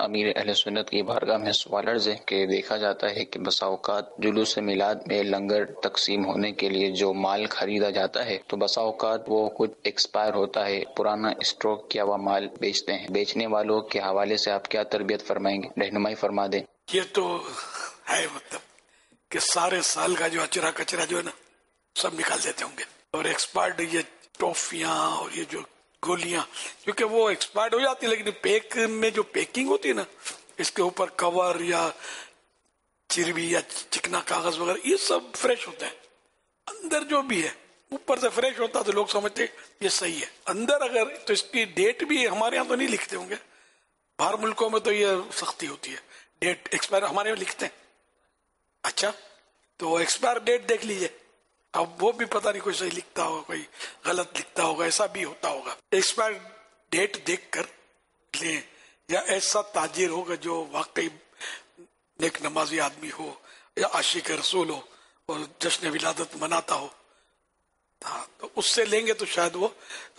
امیر اہل سنت کی بارگاہ میں سوال عرض ہے کہ دیکھا جاتا ہے کہ بسا اوقات جلوس میلاد میں لنگر تقسیم ہونے کے لیے جو مال خریدا جاتا ہے تو بسا اوقات وہ کچھ ایکسپائر ہوتا ہے، پرانا اسٹاک کیا ہوا مال بیچتے ہیں۔ بیچنے والوں کے حوالے سے آپ کیا تربیت فرمائیں گے؟ رہنمائی فرما دیں۔ یہ تو ہے کہ سارے سال کا جو اچرا کچرا جو ہے نا سب نکال دیتے ہوں گے، اور ایکسپائرڈ یہ ٹافیاں اور یہ جو گولیاں، کیونکہ وہ ایکسپائرڈ ہو جاتی ہے، لیکن پیک میں جو پیکنگ ہوتی ہے نا، اس کے اوپر کور یا چربی یا چکنا کاغذ وغیرہ، یہ سب فریش ہوتا ہے۔ اندر جو بھی ہے اوپر سے فریش ہوتا تو لوگ سمجھتے یہ صحیح ہے، اندر اگر تو اس کی ڈیٹ بھی ہمارے یہاں تو نہیں لکھتے ہوں گے، باہر ملکوں میں تو یہ سختی ہوتی ہے، ڈیٹ ایکسپائر ہمارے یہاں لکھتے ہیں۔ اچھا، تو ایکسپائر ڈیٹ دیکھ لیجئے، اب وہ بھی پتہ نہیں کوئی صحیح لکھتا ہوگا کوئی غلط لکھتا ہوگا، ایسا بھی ہوتا ہوگا۔ ایکسپائر ڈیٹ دیکھ کر لیں، یا ایسا تاجر ہوگا جو واقعی نیک نمازی آدمی ہو یا عاشق رسول ہو اور جشن ولادت مناتا ہو، ہاں تو اس سے لیں گے تو شاید وہ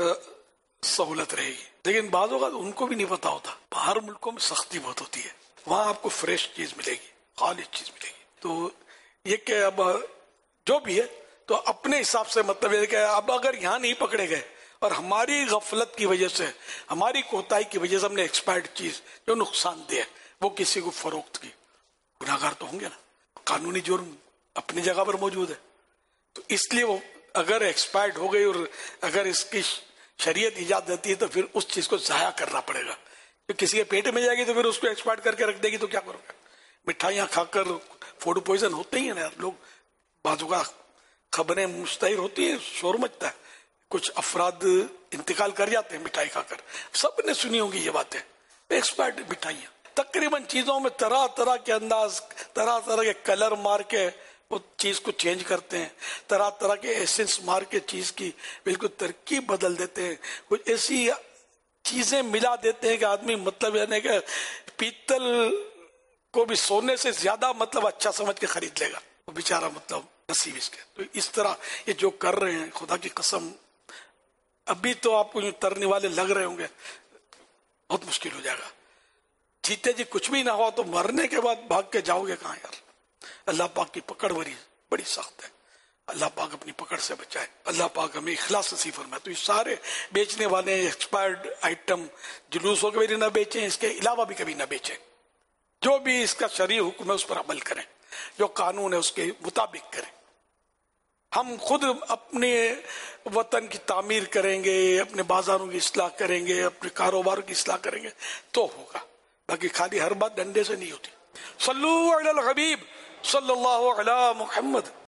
سہولت رہے گی۔ لیکن بعض اوقات ان کو بھی نہیں پتا ہوتا، باہر ملکوں میں سختی بہت ہوتی ہے، وہاں آپ کو فریش چیز ملے گی، خالص چیز ملے گی۔ تو یہ کہ اب جو بھی ہے تو اپنے حساب سے، مطلب یہ کہ اب اگر یہاں نہیں پکڑے گئے اور ہماری غفلت کی وجہ سے، ہماری کوتاہی کی وجہ سے ہم نے ایکسپائرڈ چیز جو نقصان دے وہ کسی کو فروخت کی، گناہگار تو ہوں گے نا، قانونی جرم اپنی جگہ پر موجود ہے۔ تو اس لیے وہ اگر ایکسپائرڈ ہو گئی اور اگر اس کی شریعت اجازت دیتی ہے تو پھر اس چیز کو ضائع کرنا پڑے گا۔ تو کسی کے پیٹ میں جائے گی تو پھر اس کو ایکسپائرڈ کر کے رکھ دے گی تو کیا کرو گے؟ مٹھائیاں کھا کر فوڈ پوائزن ہوتے ہی ہیں نا لوگ، بازو کا خبریں مشتہر ہوتی ہیں، شور مچتا ہے، کچھ افراد انتقال کر جاتے ہیں مٹھائی کھا کر، سب نے سنی ہوگی یہ باتیں۔ ایکسپائرڈ مٹھائیاں تقریباً چیزوں میں طرح طرح کے انداز، طرح طرح کے کلر مار کے وہ چیز کو چینج کرتے ہیں، طرح طرح کے ایسنس مار کے چیز کی بالکل ترکیب بدل دیتے ہیں، کچھ ایسی چیزیں ملا دیتے ہیں کہ آدمی مطلب یعنی کہ پیتل کو بھی سونے سے زیادہ مطلب اچھا سمجھ کے خرید لے گا وہ بیچارہ، مطلب نصیب اس کے۔ تو اس طرح یہ جو کر رہے ہیں، خدا کی قسم ابھی تو آپ کو یوں ترنے والے لگ رہے ہوں گے، بہت مشکل ہو جائے گا۔ جیتے جی کچھ بھی نہ ہوا تو مرنے کے بعد بھاگ کے جاؤ گے کہاں یار؟ اللہ پاک کی پکڑ بڑی سخت ہے، اللہ پاک اپنی پکڑ سے بچائے، اللہ پاک ہمیں اخلاص نصیب فرمائے۔ تو یہ سارے بیچنے والے ایکسپائرڈ آئٹم جلوسوں کے بھی نہ بیچیں، اس کے علاوہ بھی کبھی نہ بیچیں، جو بھی اس کا شرعی حکم ہے اس پر عمل کریں، جو قانون ہے اس کے مطابق کریں۔ ہم خود اپنے وطن کی تعمیر کریں گے، اپنے بازاروں کی اصلاح کریں گے، اپنے کاروبار کی اصلاح کریں گے تو ہوگا، باقی خالی ہر بات ڈنڈے سے نہیں ہوتی۔ صلو علی الحبیب صلی اللہ علی محمد۔